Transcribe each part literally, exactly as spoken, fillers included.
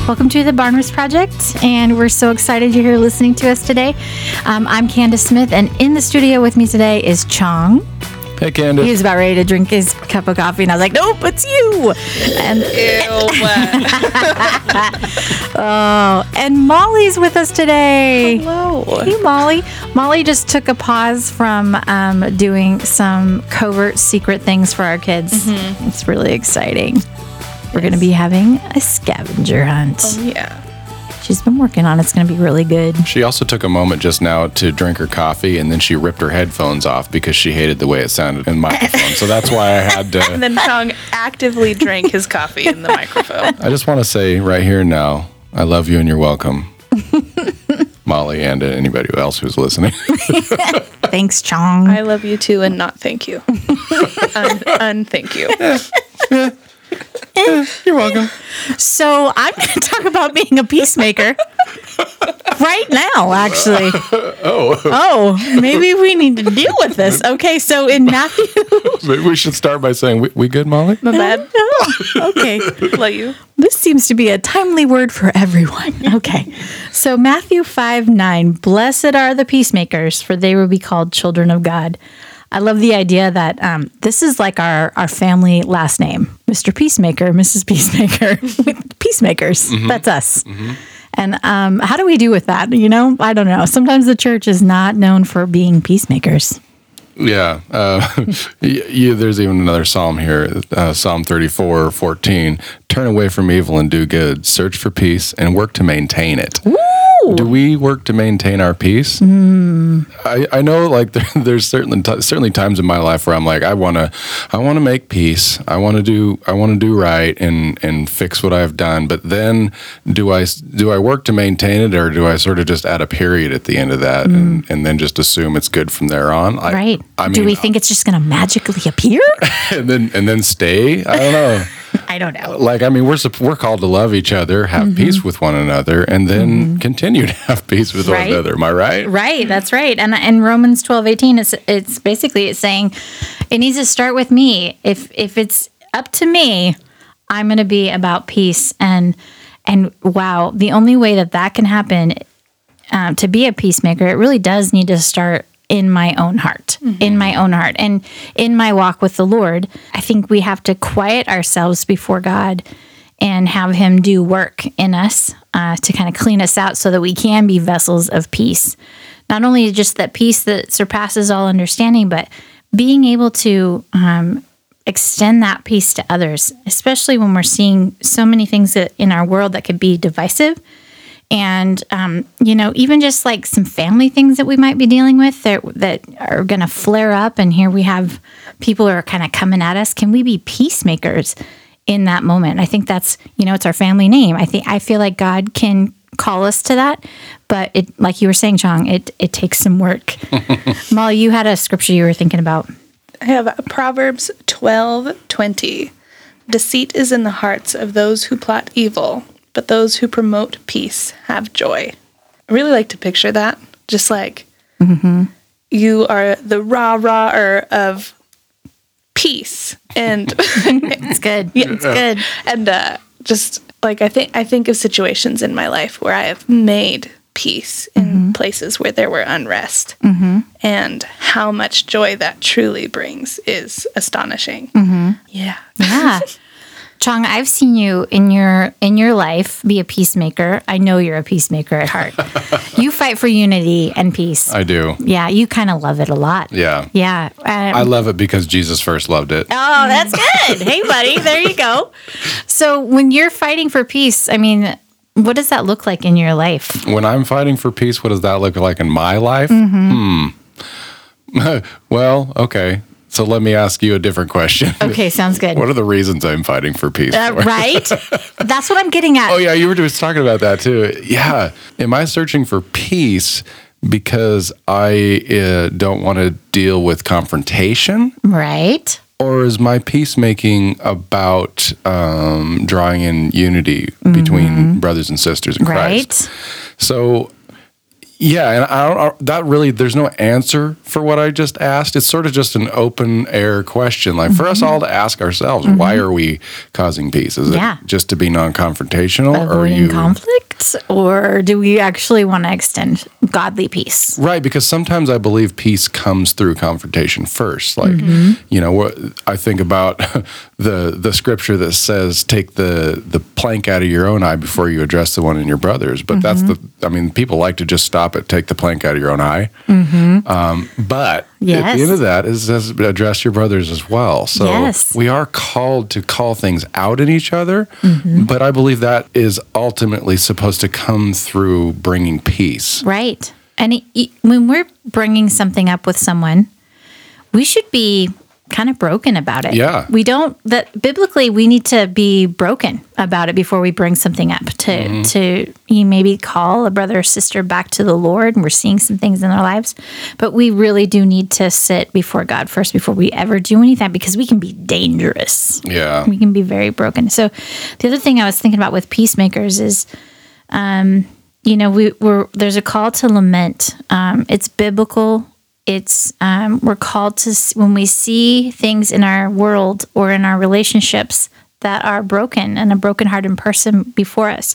Welcome to the Barnabas Project, and we're so excited you're here listening to us today. Um, I'm Candace Smith, and in the studio with me today is Chong. Hey, Candace. He was about ready to drink his cup of coffee, and I was like, nope, it's you. And oh, and Molly's with us today. Hello. Hey, Molly. Molly just took a pause from um, doing some covert secret things for our kids. Mm-hmm. It's really exciting. We're going to be having a scavenger hunt. Oh, yeah. She's been working on it. It's going to be really good. She also took a moment just now to drink her coffee, and then she ripped her headphones off because she hated the way it sounded in the microphone. So that's why I had to... And then Chong actively drank his coffee in the microphone. I just want to say right here and now, I love you and you're welcome. Molly and anybody else who's listening. Thanks, Chong. I love you too, and not thank you. Un, un thank you. Yeah. Yeah, you're welcome. So I'm going to talk about being a peacemaker right now, actually. Oh. Oh, maybe we need to deal with this. Okay, so in Matthew... Maybe we should start by saying, we, we good, Molly? My bad. Oh, okay. Love you. This seems to be a timely word for everyone. Okay. So Matthew five nine, blessed are the peacemakers, for they will be called children of God. I love the idea that um, this is like our, our family last name, Mister Peacemaker, Missus Peacemaker, peacemakers. Mm-hmm. That's us. Mm-hmm. And um, how do we do with that? You know, I don't know. Sometimes the church is not known for being peacemakers. Yeah. Uh, you, there's even another psalm here, uh, Psalm thirty-four fourteen. Turn away from evil and do good. Search for peace and work to maintain it. Woo! Do we work to maintain our peace? Mm. I, I know, like there, there's certainly t- certainly times in my life where I'm like, I wanna I wanna make peace. I wanna do I wanna do right and, and fix what I've done. But then, do I do I work to maintain it, or do I sort of just add a period at the end of that mm. and, and then just assume it's good from there on? I, right. I mean, do we think it's just going to magically appear? and then and then stay? I don't know. I don't know. Like, I mean, we're we're called to love each other, have mm-hmm. peace with one another, and then mm-hmm. continue to have peace with right? one another. Am I right? Right. That's right. And in Romans twelve eighteen, it's it's basically it's saying it needs to start with me. If if it's up to me, I'm going to be about peace. And and wow, the only way that that can happen um, to be a peacemaker, it really does need to start in my own heart, mm-hmm. in my own heart. And in my walk with the Lord, I think we have to quiet ourselves before God and have him do work in us uh, to kind of clean us out so that we can be vessels of peace. Not only just that peace that surpasses all understanding, but being able to um, extend that peace to others, especially when we're seeing so many things that in our world that could be divisive. And, um, you know, even just like some family things that we might be dealing with that, that are going to flare up. And here we have people who are kind of coming at us. Can we be peacemakers in that moment? I think that's, you know, it's our family name. I think, I feel like God can call us to that. But it, like you were saying, Chong, it, it takes some work. Molly, you had a scripture you were thinking about. I have Proverbs twelve twenty. Deceit is in the hearts of those who plot evil, but those who promote peace have joy. I really like to picture that. Just like mm-hmm. you are the rah-rah of peace. And it's good. Yeah, it's good. And uh, just like I think I think of situations in my life where I have made peace in mm-hmm. places where there were unrest. Mm-hmm. And how much joy that truly brings is astonishing. Mm-hmm. Yeah. Yeah. Chong, I've seen you in your in your life be a peacemaker. I know you're a peacemaker at heart. You fight for unity and peace. I do. Yeah, you kind of love it a lot. Yeah. Yeah. Um, I love it because Jesus first loved it. Oh, that's good. Hey, buddy, there you go. So when you're fighting for peace, I mean, what does that look like in your life? When I'm fighting for peace, what does that look like in my life? Mm-hmm. Hmm. Well, okay. So let me ask you a different question. Okay, sounds good. What are the reasons I'm fighting for peace? Uh, for? Right? That's what I'm getting at. Oh, yeah, you were just talking about that, too. Yeah. Am I searching for peace because I uh, don't want to deal with confrontation? Right. Or is my peacemaking about um, drawing in unity mm-hmm. between brothers and sisters in right. Christ? So Yeah, and I don't, I- that really, there's no answer for what I just asked. It's sort of just an open air question, like for us all to ask ourselves, why are we causing peace? Is Yeah. it just to be non-confrontational, or are Avoiding you conflict, or do we actually want to extend godly peace? right? Because sometimes I believe peace comes through confrontation first. Like, you know, what I think about the the scripture that says, "Take the the plank out of your own eye before you address the one in your brother's." But that's the, I mean, people like to just stop at take the plank out of your own eye. Um, but at Yes. the end of that, it says address your brothers as well. So Yes. we are called to call things out in each other. But I believe that is ultimately supposed to come through bringing peace. Right. And it, it- when we're bringing something up with someone, we should be kind of broken about it. Yeah. We don't, that biblically, we need to be broken about it before we bring something up to, Mm-hmm. to you maybe call a brother or sister back to the Lord, and we're seeing some things in their lives. But we really do need to sit before God first before we ever do anything, because we can be dangerous. Yeah. We can be very broken. So the other thing I was thinking about with peacemakers is, um, you know, we, we're there's a call to lament. Um, it's biblical. It's um, we're called to s- when we see things in our world or in our relationships that are broken and a brokenhearted person before us.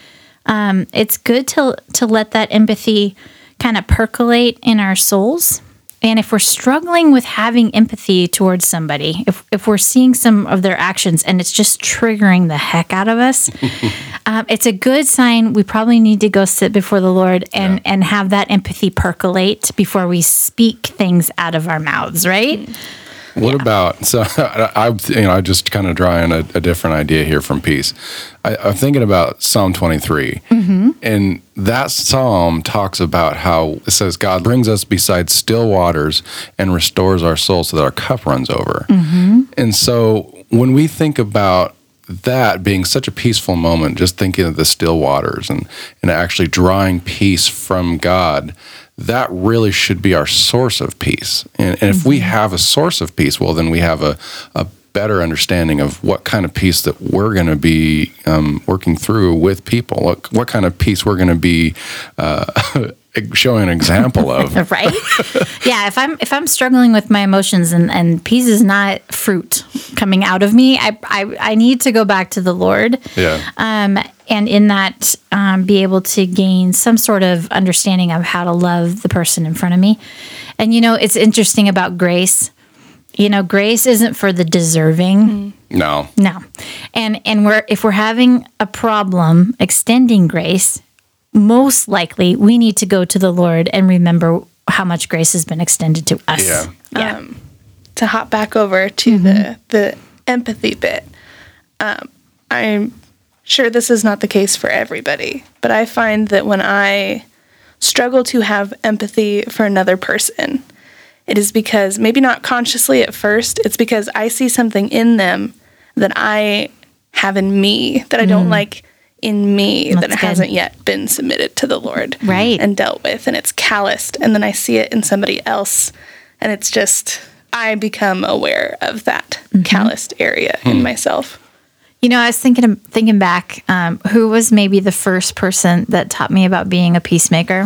Um, it's good to to let that empathy kind of percolate in our souls. And if we're struggling with having empathy towards somebody, if, if we're seeing some of their actions and it's just triggering the heck out of us, um, it's a good sign we probably need to go sit before the Lord and, Yeah. and have that empathy percolate before we speak things out of our mouths, right? What about, so I, I, you know, I just kind of draw in a, a different idea here from peace. I, I'm thinking about Psalm twenty-three. And that psalm talks about how it says, God brings us beside still waters and restores our soul so that our cup runs over. And so when we think about that being such a peaceful moment, just thinking of the still waters and, and actually drawing peace from God, that really should be our source of peace. And, and if we have a source of peace, well, then we have a, a better understanding of what kind of peace that we're going to be um, working through with people, what, what kind of peace we're going to be uh, showing an example of. Right? Yeah, if I'm if I'm struggling with my emotions and, and peace is not fruit coming out of me, I, I I need to go back to the Lord. Yeah. Um, and in that, um, be able to gain some sort of understanding of how to love the person in front of me. And, you know, it's interesting about grace. You know, grace isn't for the deserving. No. No. And and we're if we're having a problem extending grace, most likely we need to go to the Lord and remember how much grace has been extended to us. Yeah. Yeah. Um, to hop back over to the the empathy bit, um, I'm sure this is not the case for everybody, but I find that when I struggle to have empathy for another person, it is because, maybe not consciously at first, it's because I see something in them that I have in me that I don't like in me, that That's it good. hasn't yet been submitted to the Lord Right. and dealt with, and it's calloused, and then I see it in somebody else, and it's just, I become aware of that calloused area in myself. You know, I was thinking thinking back, um, who was maybe the first person that taught me about being a peacemaker?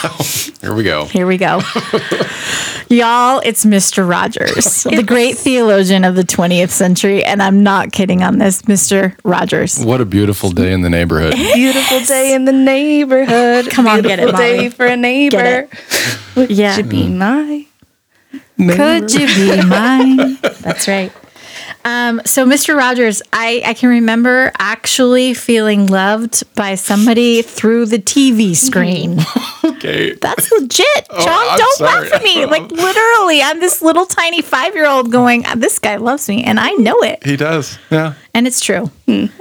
Here we go. Here we go. Y'all, it's Mister Rogers, the great theologian of the twentieth century. And I'm not kidding on this, Mister Rogers. What a beautiful day in the neighborhood. Beautiful day in the neighborhood. Come on, get it, Beautiful day Molly. for a neighbor. Would Yeah. you be my? Could you be mine? That's right. Um, so, Mister Rogers, I, I can remember actually feeling loved by somebody through the T V screen. Okay. That's legit. John, I'm don't sorry. laugh at me. Like, literally, I'm this little tiny five year old going, this guy loves me, and I know it. He does. Yeah. And it's true.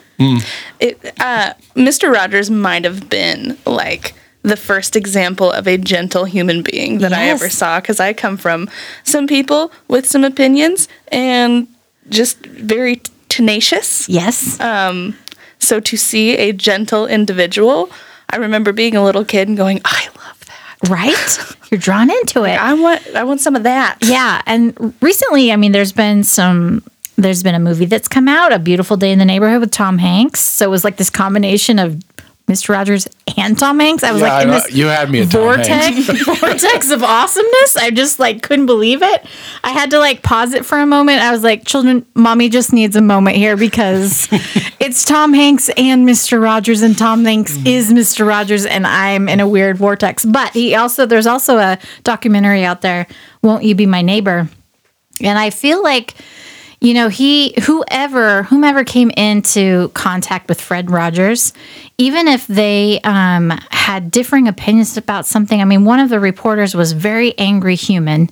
It, uh, Mister Rogers might have been like the first example of a gentle human being that I Yes. ever saw, because I come from some people with some opinions and just very t- tenacious. Yes. Um, so to see a gentle individual, I remember being a little kid and going, I love that. Right? You're drawn into it. I want, I want some of that. Yeah, and recently, I mean, there's been some. There's been a movie that's come out, A Beautiful Day in the Neighborhood with Tom Hanks. So it was like this combination of Mister Rogers and Tom Hanks. I was Yeah, like in I- this you had me at Tom vortex, vortex of awesomeness. I just like couldn't believe it. I had to like pause it for a moment. I was like, children, mommy just needs a moment here because it's Tom Hanks and Mister Rogers, and Tom Hanks mm-hmm. is Mister Rogers, and I'm in a weird vortex. But he also, there's also a documentary out there, Won't You Be My Neighbor? And I feel like, you know, he, whoever, whomever came into contact with Fred Rogers, even if they um, had differing opinions about something. I mean, one of the reporters was a very angry human,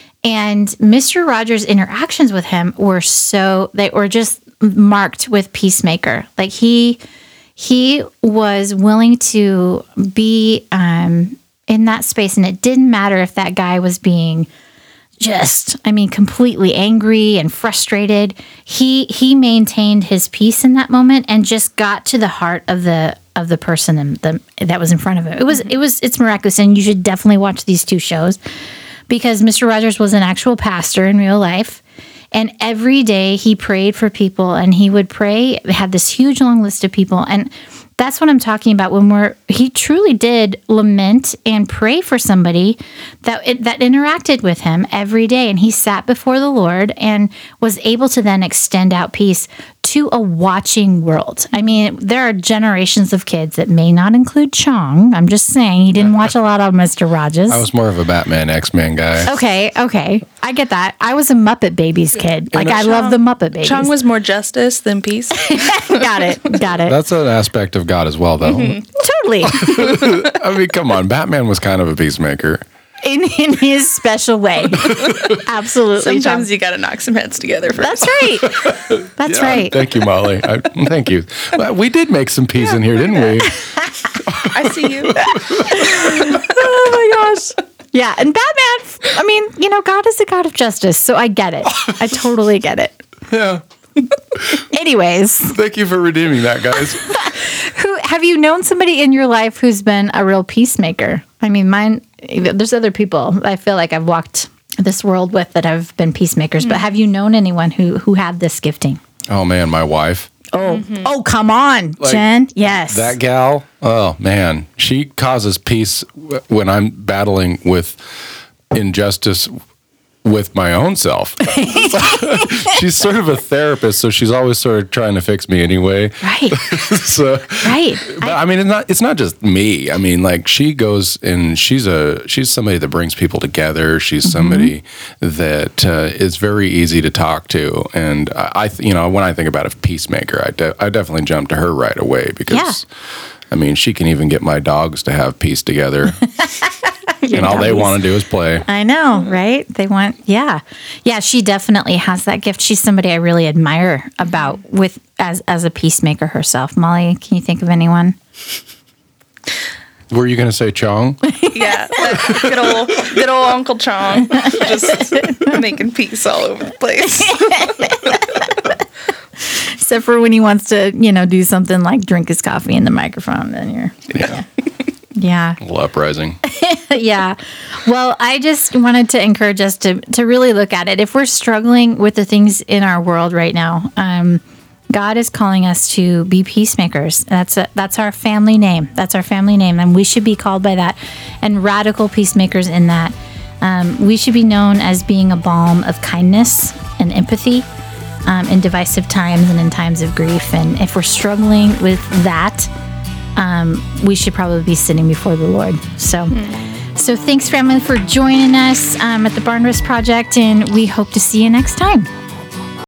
and Mister Rogers' interactions with him were so, they were just marked with peacemaker. Like he, he was willing to be um, in that space, and it didn't matter if that guy was being just, I mean, completely angry and frustrated. He he maintained his peace in that moment and just got to the heart of the of the person and the, that was in front of him. It was it was it's miraculous, and you should definitely watch these two shows because Mister Rogers was an actual pastor in real life, and every day he prayed for people, and he would pray, had this huge long list of people, and that's what I'm talking about when we're, he truly did lament and pray for somebody that it, that interacted with him every day. And he sat before the Lord and was able to then extend out peace to a watching world. I mean, there are generations of kids that may not include Chong. I'm just saying he didn't watch a lot of Mister Rogers. I was more of a Batman, X-Men guy. Okay, okay. I get that. I was a Muppet Babies kid. Like, I Chong, love the Muppet Babies. Chong was more justice than peace. Got it. Got it. That's an aspect of God as well, though. Mm-hmm. Totally. I mean, come on. Batman was kind of a peacemaker. In, in his special way. Absolutely. Sometimes Chong. you got to knock some heads together first. That's right. That's Yeah, right. Thank you, Molly. I, thank you. Well, we did make some peace in here, didn't we? I see you. Oh my gosh. Yeah. And Batman, I mean, you know, God is a God of justice. So I get it. I totally get it. Yeah. Anyways. Thank you for redeeming that, guys. Who have you known somebody in your life who's been a real peacemaker? I mean, mine, there's other people I feel like I've walked this world with that have been peacemakers, mm-hmm. but have you known anyone who, who had this gifting? Oh, man, my wife. Oh, mm-hmm. oh, come on, like, Jen. Yes. That gal, oh, man, she causes peace when I'm battling with injustice with my own self. She's sort of a therapist, so she's always sort of trying to fix me anyway. Right. so, right. But I, I mean, it's not it's not just me. I mean, like she goes and she's a she's somebody that brings people together. She's mm-hmm. somebody that uh, is very easy to talk to, and I, I you know, when I think about a peacemaker, I de- I definitely jump to her right away because. Yeah. I mean, she can even get my dogs to have peace together. and all they want to do is play. I know, right? They want, yeah. Yeah, she definitely has that gift. She's somebody I really admire about with as as a peacemaker herself. Molly, can you think of anyone? Were you going to say Chong? Yeah, good old, good old Uncle Chong, just making peace all over the place. Except for when he wants to, you know, do something like drink his coffee in the microphone, then you're, yeah. Yeah. A little uprising. Yeah. Well, I just wanted to encourage us to, to really look at it. If we're struggling with the things in our world right now, um, God is calling us to be peacemakers. That's a, that's our family name. That's our family name. And we should be called by that. And radical peacemakers in that. Um, we should be known as being a balm of kindness and empathy. Um, in divisive times and in times of grief. And if we're struggling with that, um, we should probably be sitting before the Lord. So, mm. so thanks, family, for joining us um, at the Barnabas Project, and we hope to see you next time.